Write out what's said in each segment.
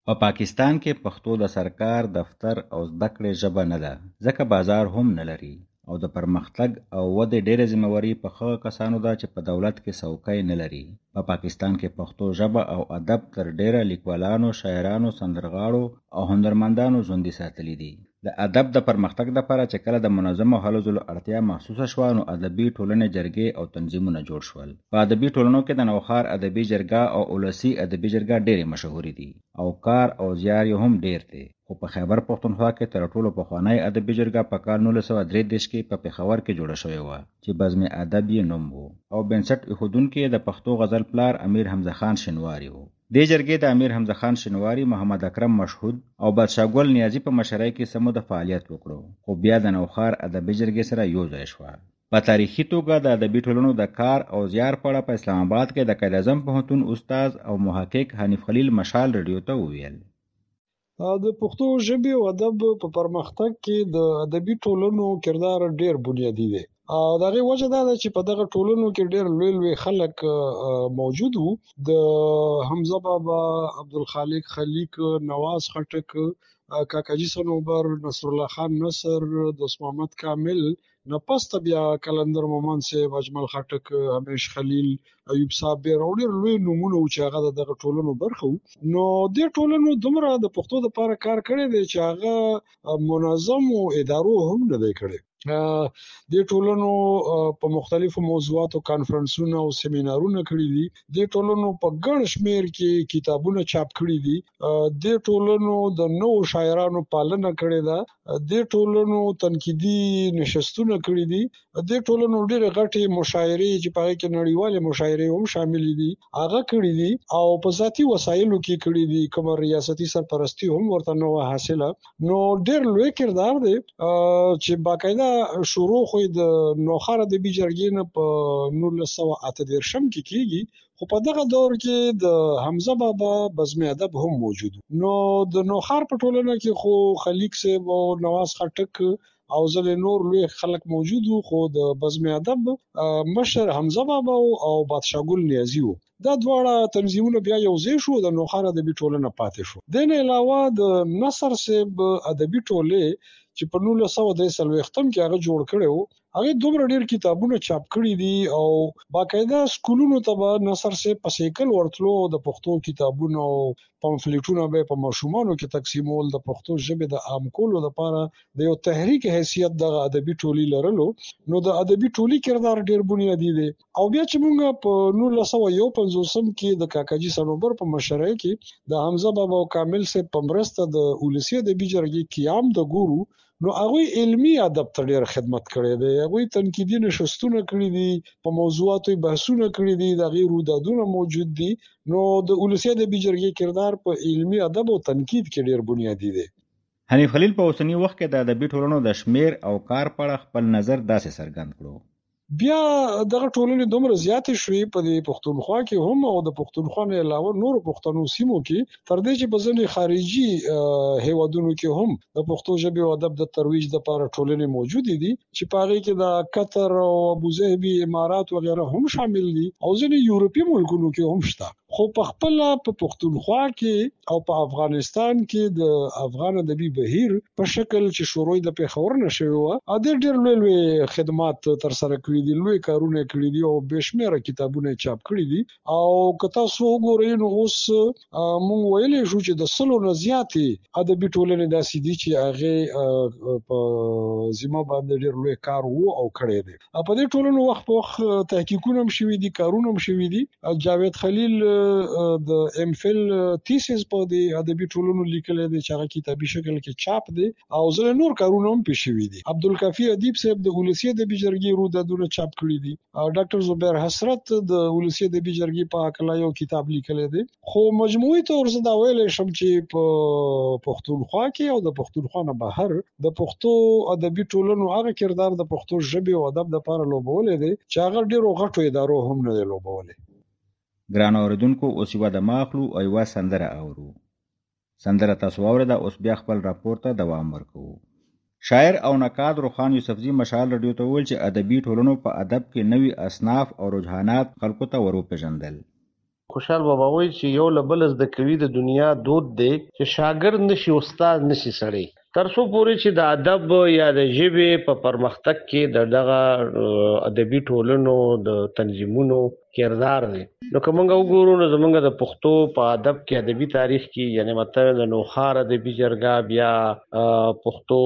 په پاکستان کې پښتو د سرکار، دفتر او زده کړې ژبه نه ده، ځکه بازار هم نه لري او د پرمختګ او ودې ډېره ذمہواري په هغه کسانو ده چې په دولت کې څوکۍ نه لري. په پاکستان کې پښتو ژبه او ادب تر ډېره لیکوالانو، شاعرانو، سندرغاړو او هنرمندانو ژوندي ساتلی دي. د ادب د پرمختګ لپاره چې کله د منظمو هلو ځلو اړتیا محسوسه شوه، نو ادبي ټولنې جرګې او تنظیمونه جوړ شول. په ادبي ټولنو کې د نوښار ادبي جرګه او اولسي ادبي جرګه ډېرې مشهورې دي او کار او زیار یې هم ډېر دی. خو په خیبر پښتونخوا کې تر ټولو پخوانی ادبي جرګه په کال 1933 کې په پېښور کې جوړه شوې وه چې بزم ادب یې نوم و او بنسټ ایښودونکی د پښتو غزل پلار امیر حمزه خان شینواري و. دې جرګې د امیر حمزه خان شینواري، محمد اکرم مشهود او بادشاه ګل نیازي په مشرۍ کې څه موده فعالیت وکړو، خو بیا د نوښار ادبي جرګې سره یو ځای شوه. په تاریخي توګه د ادبي ټولنو د کار او زیار په اړه په اسلام آباد کې د قائد اعظم پوهنتون استاد او محقق حنیف خلیل مشال رادیو ته وویل: د پښتو ژبې او ادب په پرمختګ کې د ادبي ټولنو کردار ډیر بنیادی دی. د هغې وجه دا ده چې په دغه ټولنو کې ډیر لوی لوی خلک موجود وو. د حمزه بابا، عبدالخالق خلیق، نواز خټک، کاکاجي صنوبر، نصر الله خان نصر، دوست محمد کامل، نه پسته بیا کلندر مومن صاحب، اجمل خټک، همیش خلیل، ایوب صابر او ډیر لوی نومونه و چې هغه دغه ټولنو برخه وو. نو دې ټولنو دومره د پښتو لپاره کار کړی دی چې هغه منظم او ادارو هم نه دی کړی. دې ټولنو په مختلفو موضوعاتو کانفرنسونه او سیمینارونه کړي دي. دې ټولنو په ګڼ شمیر کې کتابونه چاپ کړي دي. دې ټولنو د نوو شاعرانو پالنه کړې ده. دې ټولنو تنقیدي نشستونه کړي دي. دې ټولنو ډېرې غټې مشاعرې چې په هغې کې نړیوالې مشاعرې هم شامل دي هغه کړي دي او په ذاتي وسایلو کې کړي دي، کومه ریاستي سرپرستی هم ورته نه وه حاصله. نو ډېر لوی کردار دی چې باقاعده شروع خو د نوښار ادبي جرګې نه په 1938 کې کېږي، خو په دغه دور کې د حمزه بابا بزم ادب هم موجود. نو د نوښار په ټولنه کې خو خلیق صاحب او نواز خټک او ځلې نور لوی خلک موجود وو، خو د بزم ادب مشر حمزه بابا او بادشاه ګل نیازي وو. دا دواړه تنظیمونه بیا یو ځای شو، د نوښار ادبي ټولنه پاتې شو. د نه علاوه د نصر صاحب ادبي ټولې چې په 1943 کې هغه جوړ کړی و، هغه دومره ډیر کتابونه چاپ کړي دي او باقاعده سکولونو ته به نصر صاحب په سیکل ورتلو د پښتو کتابونه او پامفلیټونه به په ماشومانو کې تقسیمول، د پښتو ژبې د عام کولو لپاره د یو تحریک حیثیت د ادبي ټولي لرلو. نو د ادبي ټولي کردار ډیر بنیادی دی. او بیا چې موږ په 1951 کې د کاکاجي صنوبر په مشرۍ کې د حمزه بابا او کامل صاحب په مرسته د اولسي ادبي جرګې قیام د ګورو، نو هغه علمی ادب ته ډیر خدمت کړی دی. هغه تنقیدي نشستونه کړی دي، په موضوعاتو بحثونه کړی دي، د غیر رودادونه موجود دي. نو د اولسي ادبي جرګې کردار په علمی ادب او تنقید کې ډیر بنیادی دی. حنیف خلیل په اوسنی وخت کې د ادبي ټولنو د شمیر او کار په اړه خپل نظر داسې څرګند کړو: بیا دغه ټولنې دومره زیاتې شوې په دې پښتونخوا کې هم او د پښتونخوا نه علاوه نور پښتنو سیمو کې، تر دې چې په ځینې خارجي هیوادونو کې هم د پښتو ژبې او ادب د ترویج لپاره ټولنې موجودې دي چې په هغې کې د قطر او ابوظبي، امارات وغیره هم شامل دي او ځینې یورپي ملکونو کې هم شته. خو په خپل په پښتونخوا کې او په افغانستان کې د افغان ادبي بهیر په شکل چې شروع د پېښور نه شوی و، د ډېر لوی خدمات تر سره کړي دي، لوی کارونه کړي دي او بشمیره کتابونه چاپ کړي دي. او که تاسو وګورئ نو اوس مونږ ویلی شو چې د 100 نه زیاتې ادبي ټولنې داسې دي چې هغې په ذمه باندې ډېر لوی کار وو او کړی دی. په دې ټولنو وخت په وخت تحقیقونه هم شوي دي، کارونه هم شوي دي. جاوید خلیل د ام فل تیسیس په دې ادبي ټولنو لیکلی دی چې هغه کتابي شکل کې چاپ دی او ځینې نور کارونه هم پې شوي دي. عبدالکافي ادیب صاحب د ولسي ادبي جرګې رودادونه چاپ کړي دي. ډاکټر زبیر حسرت د ولسي ادبي جرګې په هکله یو کتاب لیکلی دی. خو مجموعي طور زه دا ویلی شم چې په پښتونخوا کې او د پښتونخوا نه بهر د پښتو ادبي ټولنو هغه کردار د پښتو ژبې او ادب لپاره لوبولی دی چې هغه ډېرو غټو ادارو هم نه دی لوبولی. ګران اوریدونکو، اوس یوه دمه اخلو او یوه سندره اورو. سندره تاسو واورېده، اوس بیا خپل راپور ته دوام ورکوو. شاعر او نقاد روخان یوسفزي مشال رادیو ته وویل چې ادبي ټولنو په ادب کې نوي اصناف او رجحانات خلکو ته وروپېژندل. خوشحال بابا وایي چې یو له بل زده کوي د دنیا دود دی چې شاګرد نشي استاد نشي سړی تر څو پورې چې د ادب یا د ژبې په پرمختګ کې د دغه ادبي ټولنو د تنظیمونو کردار دی. نو که موږ وګورو نو زموږ د پښتو په ادب کې ادبي تاریخ کې یعنی مطلب د نوښار ادبي جرګه بیا پښتو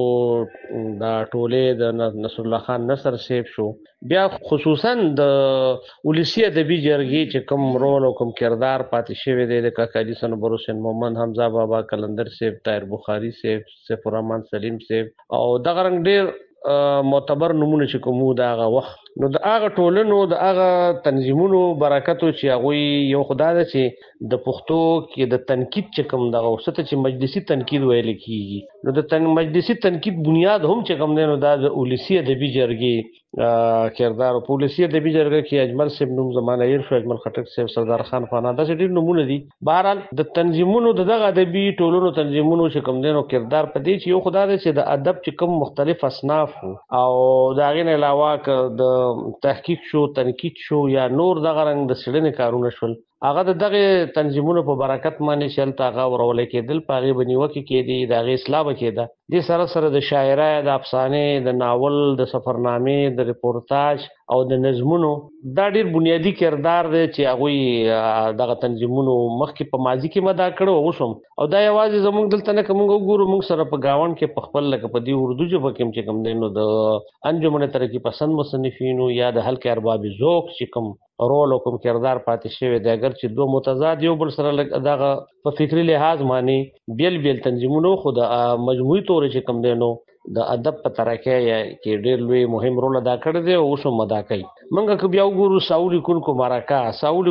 د ټولې د نصر الله خان نصر صاحب شو بیا خصوصا د ولسی ادبي جرګې چې کوم رول او کوم کردار پاتې شوی دی د کاکا علي صنوبر حسین مومند حمزه بابا کلندر صاحب طاهر بخاري صاحب سیف الرحمن سلیم صاحب او دغه رنګ ډیر معتبر نمونه چې کومو د هغه وخت نو د هغه ټولنو د هغه تنظیمونو برکتو چې هغوی یو خدا ده چې د پښتو کې د تنقید چې کوم دغه وسته چې مجلسي تنقید ویل کیږي نو د مجلسي تنقید بنیاد هم چې کوم دی نو دا د ولسی ادبي جرګې کردار په ولسی ادبي جرګه کې اجمل صاحب نوم زمانه یې شو اجمل خټک صاحب سردار خان فانا دا ډېر نمونه دي. بهرحال د تنظیمونو دغه ادبي ټولنو تنظیمونو چې کوم دی نو کردار په دې چې یو خدا ده چې د ادب چې کوم مختلف اصناف او دا غین علاوه ک د تحقیق شو تنقید شو یا نور دغه رنګ د سړنې کارونه شول هغه دغه تنظیمونو په برکت باندې شلته هغه ورول کېدل پاغي بنیوکه کېدی دغه اصلاح کېده د سره سره د شاعرۍ د افسانه د ناول د سفرنامې د ریپورتاج او د نظمونو دا ډیر بنیادی کردار دی چې هغه دغه تنظیمونو مخکې په ماضي کې مدا کړو وشم او دا یوازې زموږ دلته نه کوم وګورو موږ سره په گاون کې په خپل لکه په دی اردو ژبه کې چې کوم دینو د انجمن ترقی پسند مصنفینو یا د حلقه ارباب ذوق چې کوم رول او کوم کردار پاتې شوی دی اگر چې دوه متضاد یو بل سره دغه په فکری لحاظ معنی بیل تنظیمونو خو د مجموعي تور چې کوم دینو د ادب په ترکه کې ډېر لوی مهم رول ادا کړی دی او شو مدا کوي. منګه که بیا وګورو ساولی کونکو مرکه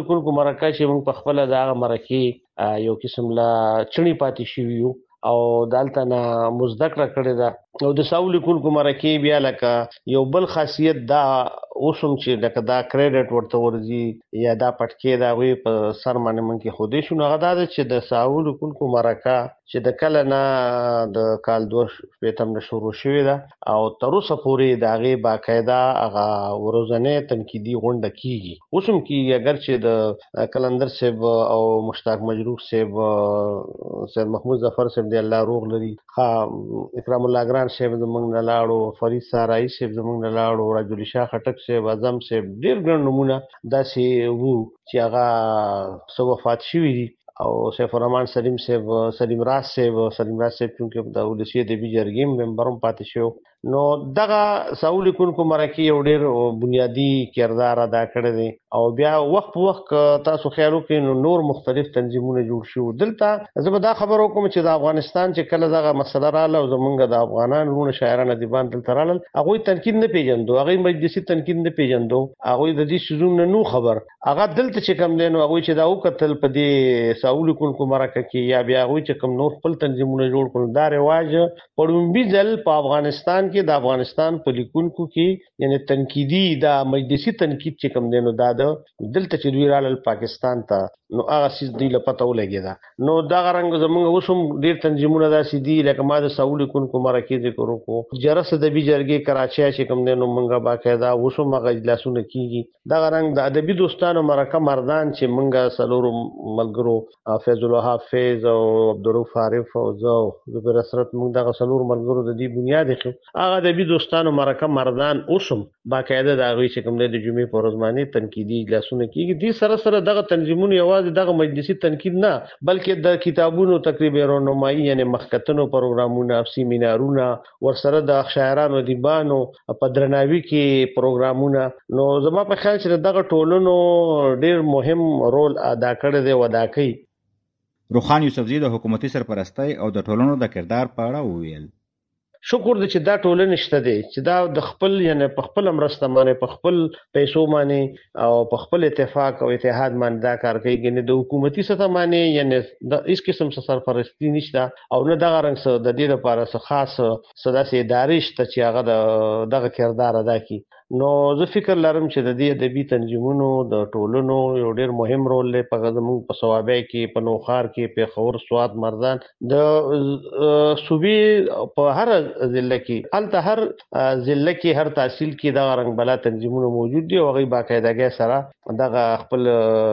چې موږ په خپل د مرکه یو قسم لا چڼي پاتې شوی او دالته نه مزدکړه کړی دا او د ساولی کونکو مرکه بیا لکه یو بل خاصیت دا اوسم چې لکه دا کریډټ ورته ورځي یا دا پټکې دا وی په سر باندې من کې خوده شو نه غدا چې د ساولی کونکو مرکه چې د کله نه د کال 2015 نه شروع شوې ده او تر اوسه پورې دا غي باقاعده هغه ورځنه تنقیدي غونډه کیږي اوسم کې اگر چې د کلندر صاحب او مشتاق مجروح صاحب سید محمود ظفر صاحب دی الله روغ لري اکرام الله ګران صاحب زمونږ نه لاړو فرید سارای صاحب زمونږ نه لاړو راجل شاه خټک صاحب اعظم صاحب ډیر ګڼ نمونه داسې وو چې هغه سو وفات شوي دي او سیف الرحمن سلیم راز صاحب چې د ولسی ادبي جرګې ممبر هم پاتې شو نو دغه ساولی کونکو مرکه یو ډیر بنیادی کردار ادا کړی دی او بیا وخت تاسو خیال وکړئ نو نور مختلف تنظیمونه جوړ شو دلته زه به دا خبر وکم چې د افغانستان چې کله دغه مسله رااله او زمونږ د افغانان لونه شاعران ادیبان دلته رالل هغه تنقید نه پیژندو هغه مجلسي تنقید نه پیژندو هغه د دې سيزونه نو خبر هغه دلته چې کم دینو هغه چې دا وکتل په دې ساولی کونکو مرکه کې یا بیا هغه چې کم نور خپل تنظیمونه جوړ کړل دا رواج پړومبي ځل په افغانستان کې د افغانستان په لیکونکو کې یعنی تنقیدی دا مجلسي تنقید چې کوم دینو دا دلته چې دوی رالل پاکستان ته نو هغه سیس دی لپاره ولګیدا نو دا غرنګ زمونږ وسوم ډیر تنظیمونه دا سیدی لکه ما د ساولی کونکو مرکه ذکر وکړو جرس د بي جرګې کراچي چې کوم دینو مونږه باقاعده وسوم هغه اجلاسونه کیږي دا غرنګ د ادبي دوستانو مرکه مردان چې مونږه سلور ملګرو فیض الله حافظ او عبدالرؤف عارف او زبیر اسرت مونږ د سلور ملګرو د دې بنیاد خو هغه ادبي دوستانو مرکه مردان اوسم باقاعده دا غوي چې کوم د جمعې په ورځ باندې تنقیدي اجلاسونه کیږي دي سره سره دغه تنظیمونه یوازې دغه مجلسي تنقید نه بلکې د کتابونو تقریبا رونمایي یعنی مخکتنو پروګرامونه سیمینارونه ورسره د شاعرانو ادیبانو په درناوي کې پروګرامونه نو زما په خیال چې دغه ټولنو ډیر مهم رول ادا کړی دی ودا کوي. روخان یوسفزي د حکومتي سرپرستی او د ټولنو د کردار په اړه وویل شکر دې چې دا ټولنه شته دی چې دا د خپل یعنی په خپل مرسته باندې په خپل پیسو باندې او په خپل اتفاق او اتحاد باندې دا کار کوي یعنی د حکومتي سطح باندې یعنی د هیڅ قسم سرپرستی نشته او نه دغه رنګ څه د دې لپاره څه خاص سداسي ادارې شته چې هغه دغه کردار ادا کوي نو زه فکر لرم چې د دې ادبي تنظیمونو د ټولنو یو ډېر مهم رول دی په زموږ په صوابع کې، په نوښار کې، پېښور، سوات، مردان د صوبې په هر ضلع کې، هلته هر ضلع کې، هر تحصیل کې دغه رنګ بلا تنظیمونه موجود دي او هغوی باقاعدګۍ سره دغه خپل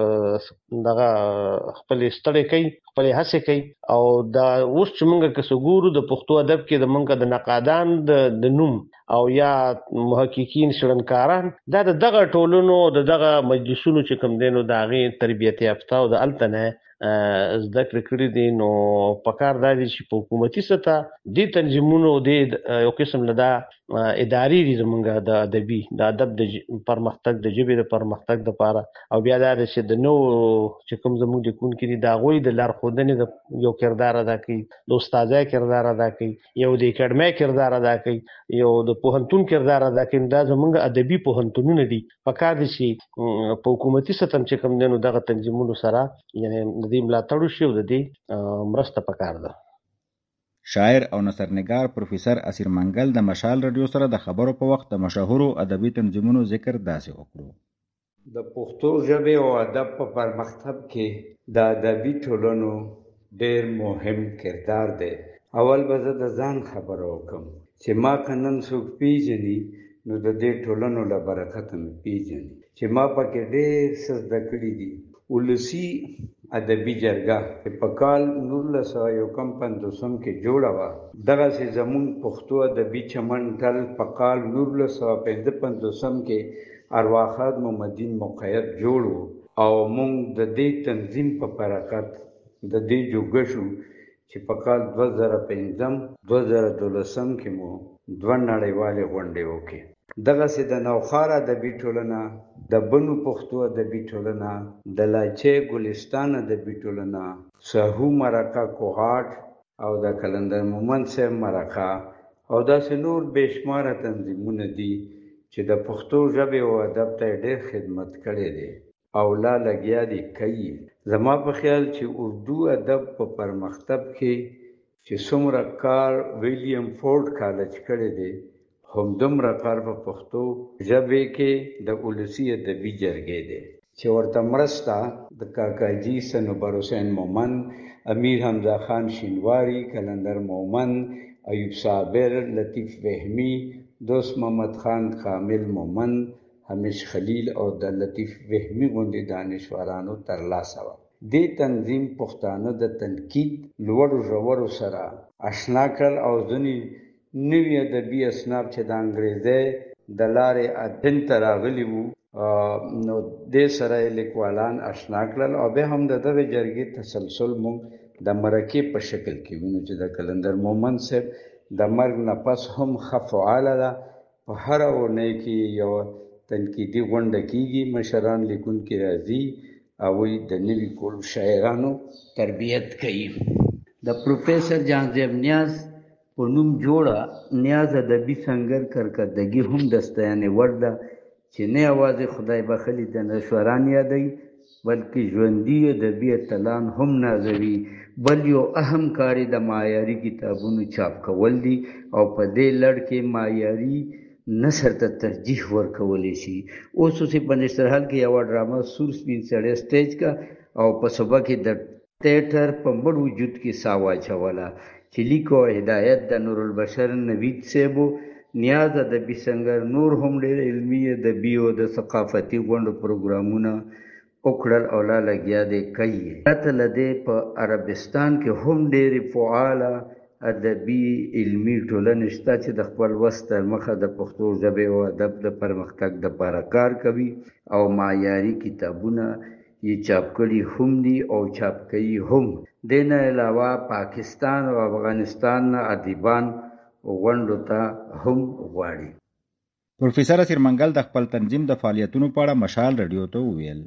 ستړی کوي، خپلې هڅې کوي. او دا اوس چې موږ که څه ګورو د پښتو ادب کې د موږ د نقادان د نوم او یا محققین شړنکاران دا د دغه ټولنو د دغه مجلسونو چې کوم دی نو د هغې تربیت یافته او د هلته نه زده کړې کړي دي. نو پکار دا دی چې په حکومتي سطح دې تنظیمونو دې یو قسم نه دا ادارې دي زمونږ د ادبي د ادب د پرمختګ د ژبې د پرمختګ دپاره، او بیا دا دی چې د نوو چې کوم زمونږ لیکونکي دي د هغوی د لارښودنې د یو کردار ادا کوي، د استادۍ کردار ادا کوي، یو د اکاډمۍ کردار ادا کوي، یو د پوهنتون کردار ادا کوي. دا زمونږ ادبي پوهنتونونه دي. پکار دي چې په حکومتي سطح چې کوم دی نو دغه تنظیمونو سره یعنې د دې ملاتړ وشي او د دې مرسته پکار ده. شاعر او نثرنګار پروفیسر اسیر منګل د مشال رادیو سره د خبرو په وخت د مشهورو ادبي تنظیمونو ذکر داسې وکړو. د پښتو ژبې او ادب په پرمختګ کې د ادبي ټولنو ډېر مهم کردار دی. اول به زه د ځان خبره وکړم چې ما که نن څوک پیژني نو د دې ټولنو له برکته مې پیژني چې ما پکې ډېر څه زده کړي دي. ولسي ادبي جرګه چې په کال 1951 کې جوړه وه، دغسې زموږ پښتو ادبي چمن ټل په کال 1955 کې ارواښاد محمدین مقید جوړ و او موږ د دې تنظیم په برکت د دې جوګه شو چې په کال 2005-2012 کې مو 2 نړیوالې غونډې وکړې. دغسې د نوښار ادبي ټولنه، د بنو پښتو ادبي ټولنه، د لاچي ګلستان ادبي ټولنه، سهو مرکه کوهاټ او د کلندر مومند صاحب مرکه او داسې نور بېشماره تنظیمونه دي چې د پښتو ژبې او ادب ته ډېر خدمت کړی دی او لا لګیا دي کوي. زما په خیال چې اردو ادب په پرمختګ کې چې څومره کار ویلیم فورډ کالج کړی دی، همدومره کار په پښتو ژبې کې د ولسي ادبي جرګې دی چې ورته مرسته د کاکاجي صنوبر حسین مومند، امیر حمزه خان شینواري، کلندر مومند، ایوب صابر، لطیف وهمي، دوست محمد خان کامل مومند، همیش خلیل او د لطیف وهمي غوندې دانشورانو ترلاسه وه. دې تنظیم پښتانه د تنقید لوړو ژورو سره اشنا کړل او ځینې نوي ادبي اصناف چې د انګریزۍ د لارې ادن ته راغلي وو نو دې سره یې لیکوالان اشنا کړل او بیا هم د دغه جرګې تسلسل موږ د مرکې په شکل کې وینو چې د کلندر مومند صاحب د مرګ نه پس هم ښه فعاله ده. په هره اونۍ کې یو تنقیدي غونډه کېږي، مشران لیکونکي راځي او د نوي کولو شاعرانو تربیت کوي. د پروفیسر جانزیب نیاز په نوم جوړه نیاز ادبي سنګر کرکردګي هم د ستاینې وړ ده چې نه یوازې خدای بخښلي دانشوران یادوي بلکې ژوندي ادبي اتلان هم نازوي. بل یو اهم کار د معیاري کتابونو چاپ کول دي او په دې لړ کې معیاري نثر ته ترجیح ورکولی شي. اوس اوسې په نشترحال کې یوه ډرامه سور سپین سړی سټیج کا او په صوبه کې د تیټر په مړ وجود کې سا واچوله چې لیک او هدایت د نورالبشر نوید صاحب. نیاز ادبي سنګر نور هم ډېر علمي ادبي او د ثقافتي غونډو پروګرامونه وکړل او لا لګیا دی کوي. پرته له دې په عربستان کې هم ډېرې فعاله ادبي علمي ټولنې شته چې د خپل وس تر مخه د پښتو ژبې او ادب د پرمختګ دپاره کار کوي او معیاري کتابونه یې چاپ کړي هم دي او چاپ کوي هم. دې نه علاوه پاکستان او افغانستان نه ادیبان غونډو ته هم غواړي. پروفیسر اسیر منګل د خپل تنظیم د فعالیتونو په اړه مشال رادیو ته وویل.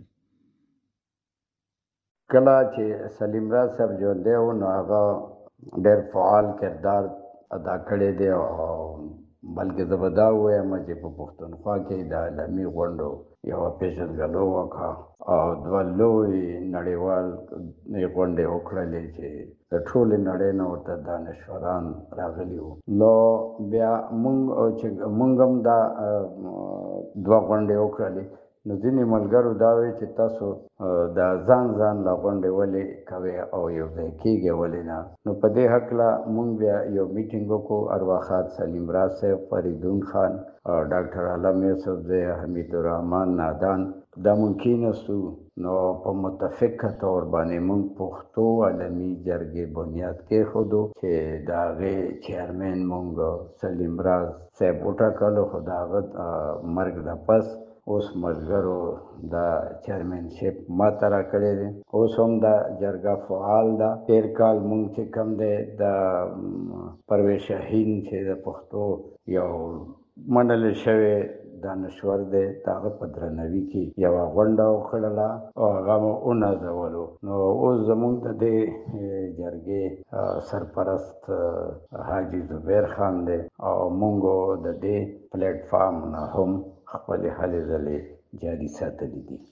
کله چې سلیم راز صاحب ژوندی و نو هغه ډېر فعال کردار ادا کړی دی او بلکې زه به دا ووایم چې په پښتونخوا کې د عالمي غونډو یوه پېژندګلو وکړه او دوه لوی نړیوال غونډې وکړلې چې د ټولې نړۍ نه ورته دانشوران راغلي وو. نو بیا موږ هم دا دوه غونډې وکړلې. نو ځینې ملګرو دا وایي چې تاسو دا ځان لا غونډې ولې کوئ او یو ځای کېږئ ولې نه. نو په دې هکله موږ بیا یو میټینګ وکړو. ارواښاد سلیم راز صاحب، فریدون خان، ډاکټر علم یوسف زی، حمید الرحمن نادان، دا موږ کېناستو. نو په متفقه طور باندې موږ پښتو عالمي جرګې بنیاد کېښودو چې د هغې چیرمن موږ سلیم راز صاحب وټاکلو. خو د هغه مرګ نه پس اوس ملګرو دا چیرمنشپ ما ته راکړی دی. اوس هم دا جرګه فعال ده. تېر کال موږ چې کوم دی د پرویز شاهین چې د پښتو یو منل شوی دانشور دی، د هغه په درناوي کې یوه غونډه وکړله او هغه مو ونازولو. نو اوس زموږ د دې جرګې سرپرست حاجي زبیر خان دی او موږ د دې پلیټ فارم نه هم خپلې هلې ځلې جاري ساتلي دي.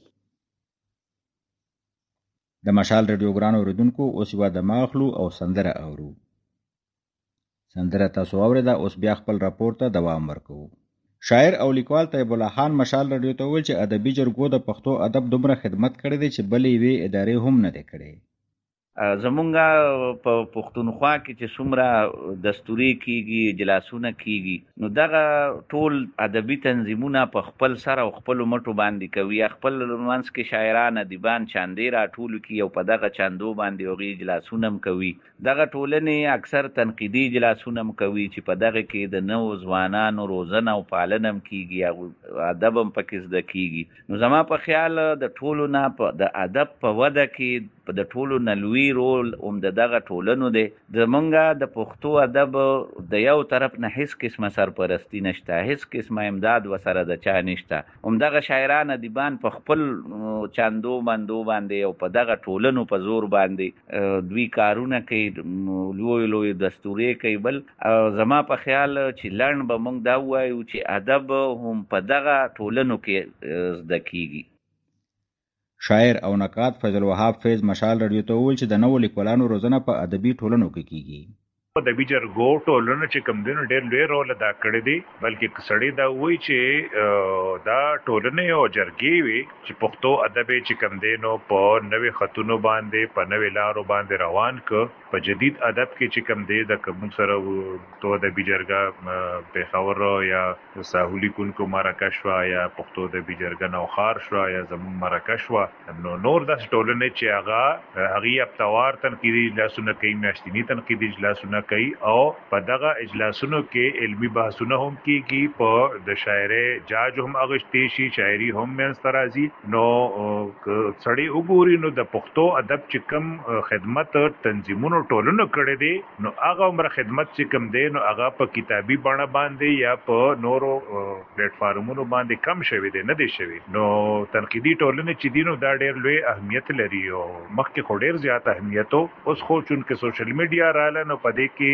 د مشال رادیو ګران اورېدونکو، اوس یوه دمه اخلو او سندره اورو. سندره تاسو اورېده، اوس بیا خپل راپور ته دوام ورکوو. شاعر او لیکوال طیب الله خان مشال رادیو ته وویل چې ادبي جرګو د پښتو ادب دومره خدمت کړی دی چې بلې یوې ادارې هم نه دی کړی. زمونږه په پښتونخوا کې چې څومره دستوري کیږي، اجلاسونه کیږي، نو دغه ټول ادبي تنظیمونه په خپل سر او خپل مټو باندې کوي. خپل منځ کې شاعران، ادیبان چاندې راټول کی او په دغه چاندو باندې هغوی اجلاسونه هم کوي. دغه ټولنې اکثر تنقیدي اجلاسونه هم کوي چې په دغه کې د نوو ځوانانو روزنه او پالنه هم کیږي، ادب هم پکې زده کیږي. نو زما په خیال د ټولو نه د ادب په وده کې د ټولو نه لوی رول هم د دغه ټولنو دی. زمونږه د پښتو ادب د یو طرف نه هیڅ قسمه سرپرستی نشته، هیڅ قسمه امداد وسره د چا نشته. همدغه شاعران، ادیبان په خپل چاندو بندو باندې او په دغه ټولنو په زور باندې دوی کارونه کوي، لوی دستوري کوي. بل زما په خیال چې لنډ به موږ دا ووایو چې ادب هم په دغه ټولنو کې زده کیږي. شاعر او نقاد فیض الوهاب فیض مشال رادیو ته وویل چې د نوو لیکوالانو روزنه په ادبي ټولنو کې کیږي. ادبي جرګو ټولنه چې کوم دین ډېر لوی رول ادا کړی دی، بلکې سړی دا وایي چې دا ټولنه او جرګې وي چې پښتو ادب چې کوم دینو په نوې خطونو باندې په نوې لارو باندې روان ک. په جدید ادب کې چې کوم دی د کوم سره تو ادبي جرګه پېښور یا ساحلي کونکو مراکش وا یا پښتو ادبي جرګه نوخار شو یا زمون مراکش وا. نور د ټولنه چې هغه اپتوار تنقیدي اجلاسونه کوي، میاشتني تنقیدي اجلاسونه کوي او په دغه اجلاسونو کې علمي بحثونه هم کیږي. په د شاعري جاج هم اغشتي شي، شاعري هم منځته راځي. نو سړی وګوري نو د پښتو ادب چې کوم خدمت تنظیمونو ټولنو کړی دی، نو هغه عمر خدمت چې کوم دی نو هغه په کتابي بڼه باندې یا په نورو پلیټ فارمونو باندې کم شوی دی، نه دی شوی. نو تنقیدي ټولنه چې دی نو دا ډېر لوی اهمیت لري او مخکې خو ډېر زیات اهمیت اوس خو چونکې سوشل میډیا رااله نو په دې کې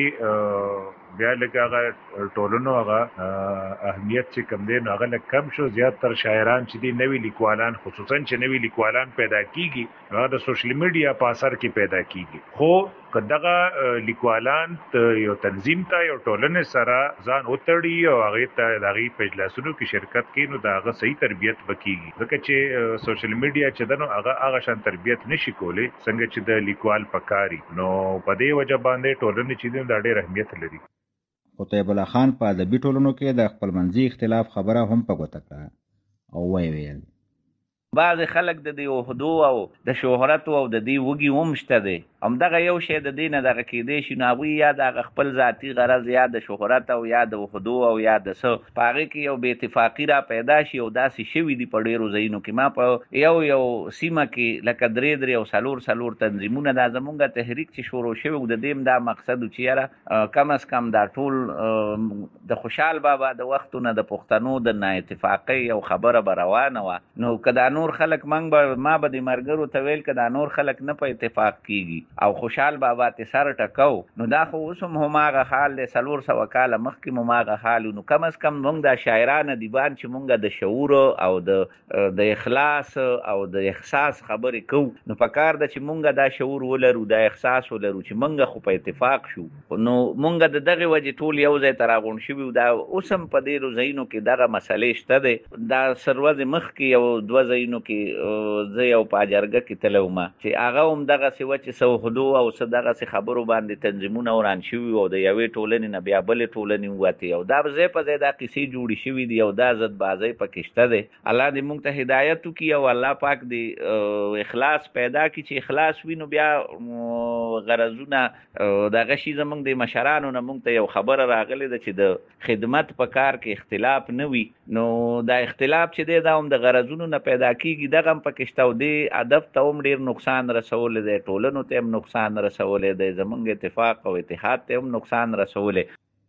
بیا لکه هغه ټولنو هغه اهمیت چې کم دی نو هغه لږ کم شو. زیاتره شاعران چې دي نوي لیکوالان، خصوصا چې نوي لیکوالان پیدا کیږي هغه د سوشل میډیا په اثر کې پیدا کیږي. خو کداغه لیکوالان یو تنظیم ته یو ټولنه سره ځان وتړي او هغه ته دغه پېجلاسونو کې شرکت کوي نو داغه صحیح تربیت وکړي. ځکه چې سوشل میډیا چې دنو هغه شان تربیت نشي کولای څنګه چې د لیکوال پکاري. نو په دې وجه باندې ټولنه چې د ډېر اهمیت لري. طیب الله خان په ادبي ټولنو کې د خپلمنځي اختلاف خبره هم په ګوته کړه او ویل بعض خلک د دې وحدو او د شهرت او د دې وږي هم شته دی. همدغه یو شی د دې نه دغه کېدی شي نو هغوی یا د خپل ذاتي غرض یا د شهرت او یا د وحدو او یا د څه په هغې کې یو بې اتفاقي را پیدا شي او داسې شوي دي په ډېرو ځایونو کې. ما په یو سیمه کې لکه درې او څلور تنظیمونه دا زمونږ تحریک چې شروع شوی د دې دا مقصد و چې یاره کم از کم دا ټول د خوشحال بابا د وختونه د پښتنو د نااتفاقۍ یو خبره به روانه وه. نو که دا نور خلک ما به د ملګرو ته ویل که دا نور خلک نه په اتفاق کیږي او خوشحال بابا ته سر ټکاو نو دا خو اوس هم هماغه حال دی 400 کاله مخکې هماغه حال نو کم از کم موږ د شاعران ادیبان چې موږ د شعور او د اخلاص او د احساس خبرې کوو نو پکار ده چې موږ دا شعور ولرو دا احساس ولرو چې موږ خو په اتفاق شو نو موږ د دغه وجه ټول یو ځای ته راغونډ شوي دا اوس هم په ډېرو ځایونو کې دغه مسلې شته دی دا سروز مخکې یو 2 ځایونو کې زه یو په جرګه کې تللی وم چې هغه هم دغسې وه چې سوهدو او څه دغسې خبرو باندې تنظیمونه وران شوي او د یوې ټولنې نه بیا بلې ټولنې ووتې او دا ځای په ځای دا قصې جوړې شوي دي او دا ضدبازۍ پکې شته دی الله دې موږ ته هدایت وکړي او الله پاک دې اخلاص پیدا کړي چې اخلاص وي نو بیا غرضونه دغه شي زموږ د مشرانو نه موږ ته یو خبره راغلې ده چې د خدمت په کار کې اختلاف نه وي نو دا اختلاف چې دی دا هم د غرضونو نه پیدا کېږي دغه هم پکې شته او دې ادب ته هم ډېر نقصان رسولی دی ټولنو ته هم نقصان رسولی دی زموږ اتفاق او اتحاد ته هم نقصان رسولی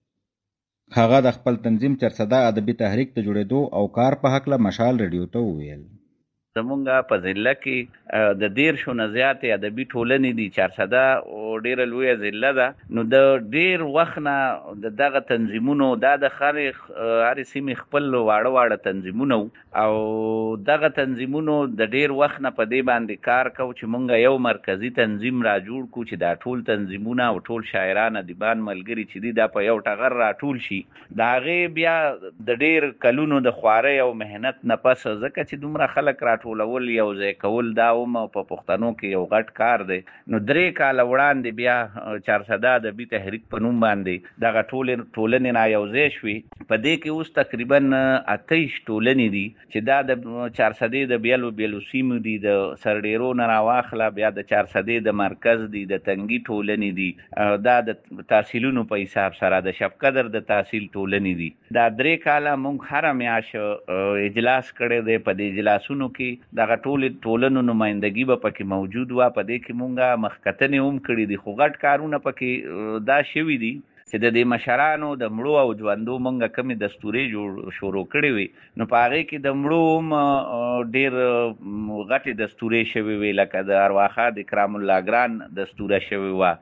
هغه د خپل تنظیم چرسده ادبي تحریک ته جوړېدو او کار په هکله مشال ریډیو ته وویل زمونږ په ضلع کې د 150 نه زیاتې ادبي ټولنې دي چارسده ډېره لویه ضلع ده نو د ډېر وخت نه د دغه تنظیمونو دا د هرې سیمې خپل واړه تنظیمونه او دغه تنظیمونو د ډېر وخت نه په دې باندې کار کوو چې مونږ یو مرکزي تنظیم را جوړ کړو چې دا ټول تنظیمونه او ټول شاعران ادیبان ملګري چې دي دا په یو ټغر راټول شي د هغې بیا د ډېر کلونو د خوارۍ او محنت نه پس ځکه چې دومره خلک راټولول یو ځای کول دا هم په پښتنو کې یو غټ کار دی نو 3 کاله وړاندې بیا چارسده ادبي تحریک په نوم باندې دغه ټولنې را یو ځای شوې په دې کې اوس تقریبا 28 ټولنې دي چې دا د چارسدې د بیلو سیمو دي د سرډیرو نه راواخله بیا د چارسدې د مرکز دي د تنګي ټولنې دي دا د تحصیلونو په حساب سره د شفقدر د تحصیل ټولنې دي دا 3 کاله موږ هره میاشت اجلاس کړی دی په دې اجلاسونو کې دغه ټولنو نمایندګي به پکې موجود وه په دې کې مونږه مخکتنې هم کړي دي خو غټ کارونه پکې دا شوي دي چې د دې مشرانو د مړو او ژوندو مونږه کمې دستورې شروع کړې وي نو په هغې کې د مړو هم ډېر غټې دستورې شوې وې لکه د ارواښا د اکرام الله ګران دستوره شوې وه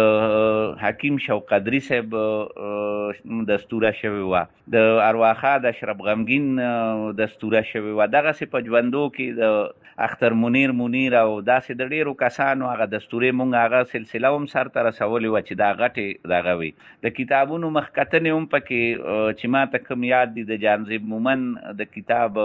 د حکیم شوقدري صاحب دستوره شوې وه د ارواښا د اشرف غمګین دستوره شوې وه دغسې په ژوندو کې د اختر منیر او داسې د ډېرو کسانو هغه دستورې مونږ هغه سلسله هم سرته رسولې وه چې دا غټې دغه وي د کتابونو مخکتنې هم پکې چې ما ته کوم یاد دي د جانزیب مومن د کتاب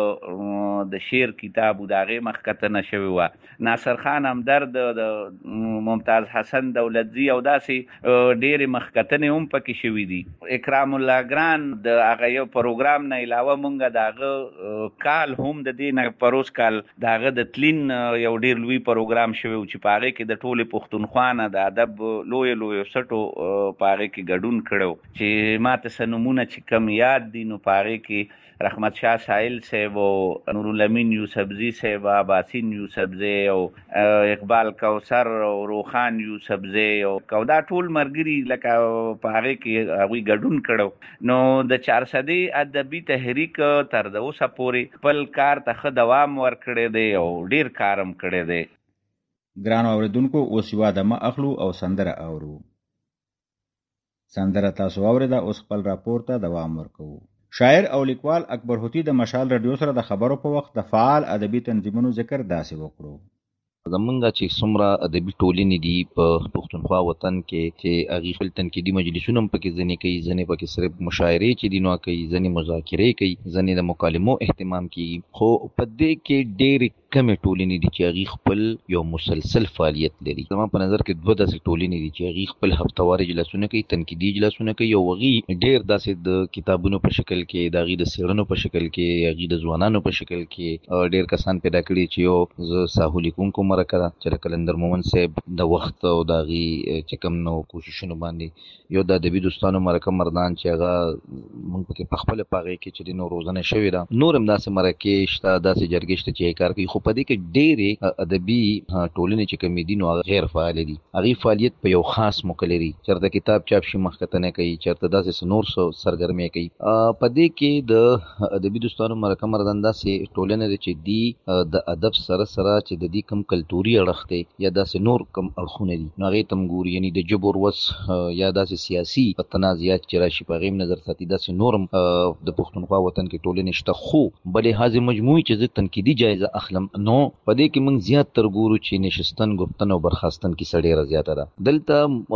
د شعر کتاب د هغې مخکتنه شوې وه ناصر خان همدرد د ممتاز حسن دولتزي او داسې ډېرې مخکتنې هم پکې شوي دي اکرام الله ګران د هغه یو پروګرام نه علاوه مونږ د هغه کال هم د دې نه پروس کال د هغه د تلین یو ډېر لوی پروګرام شوی و چې په هغې کې د ټولې پښتونخوا نه د ادب لویو سټو په هغې کې ګډون کړو چې ما ته څه نومونه چې کم یاد دي نو په هغې کې رحمت شاه سائل صاحب او نورالامین یوسفزي صاحب عباسین یوسفزی او اقبال کوثر او روخان یوسفزی او دا ټول ملګري لکه په هغې کې هغوی ګډون کړو نو د چارسدې ادبي تحریک تر د اوسه پورې خپل کار ته ښه دوام ورکړی دی او ډېر کار هم کړی دی ګرانو اورېدونکو اوس یوه دمه اخلو او سندره اورو سندره تاسو واورېده اوس خپل راپور ته دوام ورکوو شاعر او لیکوال اکبر هوتي د مشال رادیو سره د خبرو په وخت د فعال ادبي تنظیمونو ذکر داسې وکړو زمونږ چې څومره ادبي ټولنې دي په پښتونخوا وطن کې چې هغې خپل تنقیدي مجلسونه هم پکې ځینې کوي ځینې پکې صرف مشاعرې چې دي نو کوي ځینې مذاکرې کوي ځینې د مکالمو اهتمام کیږي خو په دې کې ډېرې کمې ټولنې دي چې هغې خپل یو مسلسل فعالیت لري زما په نظر کې 2 داسې ټولنې دي چې هغې خپل هفتوار اجلاسونه کوي تنقیدي اجلاسونه کوي او هغې ډېر داسې د کتابونو په شکل کې د هغې د څېړنو په شکل کې هغې د ځوانانو په شکل کې ډېر کسان پیدا کړي چې یو زه ساحو لیکونکو مرکه ده چې د کلندر مومن صاحب د وخت او د هغې چې کوم نو کوششونو باندې یو د ادبي دوستانو مرکه مردان چې هغه موږ پکې په خپله په هغې کې چې دی نو روزنه شوې ده نور هم داسې مرکې شته داسې جرګې شته چې یې کار کوي خو خو په دې کې ډېرې ادبي ټولنې چې کومې دي نو غیر فعال دي. هغې فعالیت په یو خاص موقع لري، چېرته کتاب چاپ شي مخکتنه کوي، چېرته داسې نور سرګرمۍ کوي. په دې کې د ادبي دوستانو مرکه مردان داسې ټولنه ده چې دی د ادب سره چې د دې کم کلتوري اړخ دی یا داسې نور کم اړخونه دي نو هغې ته هم ګوري، یعنې د جبر وس یا داسې سیاسي تنازعات چې راشي په هغې هم نظر ساتي. داسې نور هم د پښتونخوا وطن کې ټولنې شته، خو بلې هذه مجموعي چې زه تنقیدي جایزه اخلم نو په دې کې موږ زیات تر ګورو چې نشستن ګفتن او برخاستن کیسه ډېره زیاته ده. دلته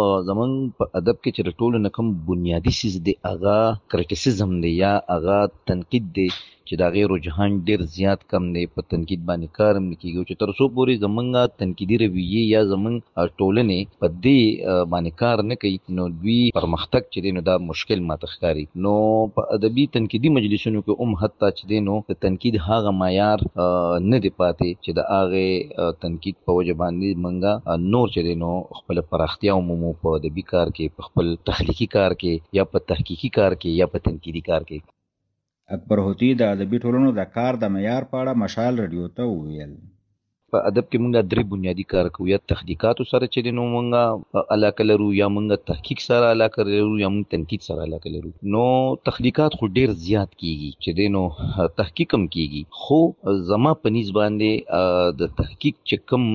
زموږ په ادب کې چې د ټولو نه کوم بنیادي څیز دی هغه کرټیسزم دی یا هغه تنقید دی چې د هغې رجحان ډېر زیات کم دی. په تنقید باندې کار هم نه کېږي چې تر څو پورې زموږ تنقیدي رویې یا زموږ ټولنې په دې باندې کار نه کوي نو دوی پرمختګ چې دی نو دا مشکل ماته ښکاري. نو په ادبي تنقیدي مجلسونو کې هم حتی چې دی نو د تنقید هغه معیار نه دی پاتې چې د هغې تنقید په وجه باندې موږ نور چې دی نو خپله پراختیا ومومو په ادبي کار کې، په خپل تخلیقي کار کې یا په تحقیقي کار کې یا په تنقیدي کار کې. اکبر هوتي د ادبي ټولنو د کار د معیار په اړه مشال رادیو ته وویل. په ادب کې موږ درې بنیادي کار کوو، یا تحقیقاتو سره چې دی نو موږ علاقه لرو، یا موږ تحقیق سره علاقه لرو، یا موږ تنقید سره علاقه لرو. نو تخلیقات خو ډیر زیات کیږي چې دی نو تحقیق هم کیږي، خو زما په نسبت باندې د تحقیق چې کوم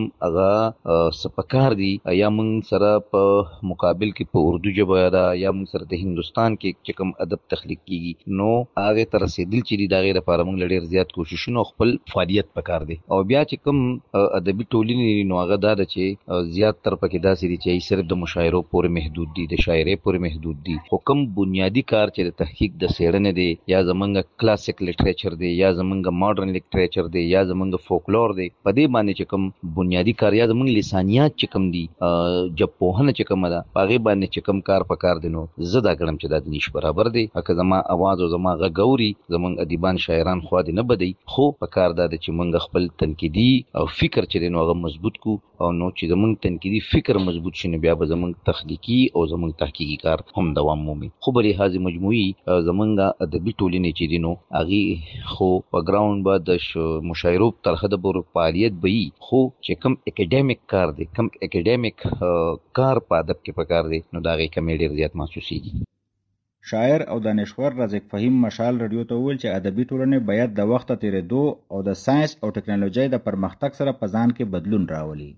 هغه سپکار دی یا موږ سره په مقابل کې په اردو ژبه ده یا موږ سره د هندوستان کې چې کوم ادب تخلیق کیږي نو هغه تر رسیدل چې دی د هغې لپاره موږ ډیر زیات کوششونه خپل فعالیت پکار دی. او بیا چې کوم ادبي ټولنې نو هغه دا ده چې زیات تر پکې داسې دي چې صرف د مشاعرو پورې محدود دي، د شاعرۍ پورې محدود دي. خو کوم بنیادي کار چې د تحقیق د څېړنې دی یا زمونږ کلاسیک لیټریچر دی یا زمونږ ماډرن لیټریچر دی یا زمونږ فولکلور دی، په دې باندې چې کوم بنیادي کار یا زمونږ لسانیات چې کوم دي، ژبپوهنه چې کومه ده، په هغې باندې چې کوم کار پکار دی نو زه دا ګڼم چې دا د نیش برابر دی. که زما اواز او زما غږ اوري زمونږ ادیبان شاعران خوا دې نه بدوي، خو پکار دا ده چې موږ خپل تنقیدي او فکر چې دی نو هغه مضبوط کو، او نو چې زمونږ تنقیدي فکر مضبوط شي نو بیا به زمونږ تخلیقي او زمونږ تحقیقي کار هم دوام مومي. خو به لحاظ مجموعي زمونږ ادبي ټولنې چې دي نو هغې خو په ګراوند به د مشاعرو تر حده پورې فعالیت به وي، خو چې کوم اکیډمیک کار دی، کوم اکیډمیک کار په ادب کې پکار دی نو د هغې کمې ډېر زیات محسوسېږي. شاعر او دانشور رزق فهیم مشال رادیو ته وویل چې ادبي ټولنې باید د وخت تېرېدو او د ساینس او ټکنالوژۍ د پرمختګ سره په ځان کې بدلون راولي.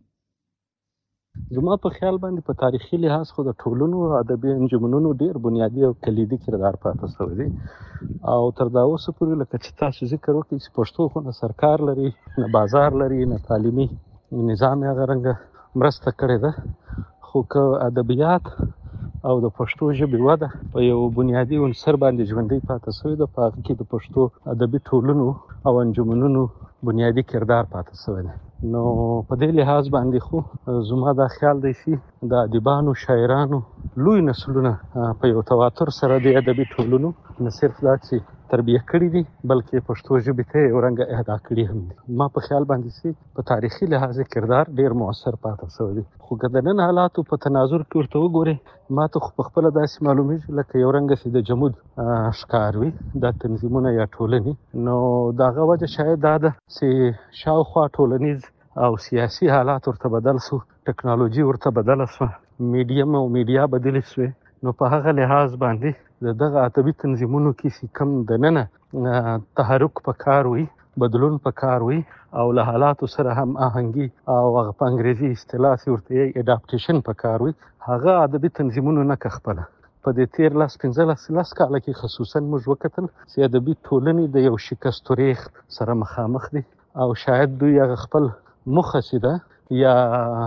زما په خیال باندې په تاریخي لحاظ خو د ټولنو ادبي انجمنونو ډېر بنیادي او کلیدي کردار پاتې شوی دی، او تر دا اوسه پورې لکه چې تاسو ذکر وکړئ چې پښتو خو نه سرکار لري، نه بازار لري، نه تعلیمي نظام یې هغه رنګه مرسته کړې ده. خو که ادبیات او د پښتو ژبې وده په یو بنیادي عنصر باندې ژوندی پاتې شوی ده، په هغه کې د پښتو ادبي ټولنو او انجمنونو بنیادي کردار پاتې شوی دی. نو په دې لحاظ باندې خو زما دا خیال دی چې د ادیبانو شاعرانو لوی نسلونه په یو تواتر سره د ادبي ټولنو نه صرف دا چې تربیه کړي دي بلکې پښتو ژبې ته یو رنګه اهدا کړي هم دي. ما په خیال باندې چې په تاریخي لحاظ کردار ډیر مؤثر پاتې شوی دی. خو که د نن حالاتو په تناظر کې ورته وګورئ ما ته خو په خپله داسې معلومیږي لکه یو رنګه چې د جمود ښکار وي دا تنظیمونه یا ټولنې. نو د هغه وجه شاید دا ده چې شاوخوا ټولنیز او سیاسي حالات ورته بدل شو، ټکنالوژي ورته بدله شوه، میډیم او میډیا بدلې شوې، نو په هغه لحاظ باندې د دغه ادبي تنظیمونو کې چې کم دننه تحرک په کار وي، بدلون په کار وي، او له حالاتو سره هم آهنګي او هغه په انګریزي اصطلاح چې ورته اډاپټیشن په کار وي، هغه ادبي تنظیمونو نه که خپله په دې تېر 15 کاله کې خصوصا موږ وکتل چې ادبي ټولنې د یو شکست ریخ سره مخامخ دي، او شاید دوی هغه خپل موخه چې ده یا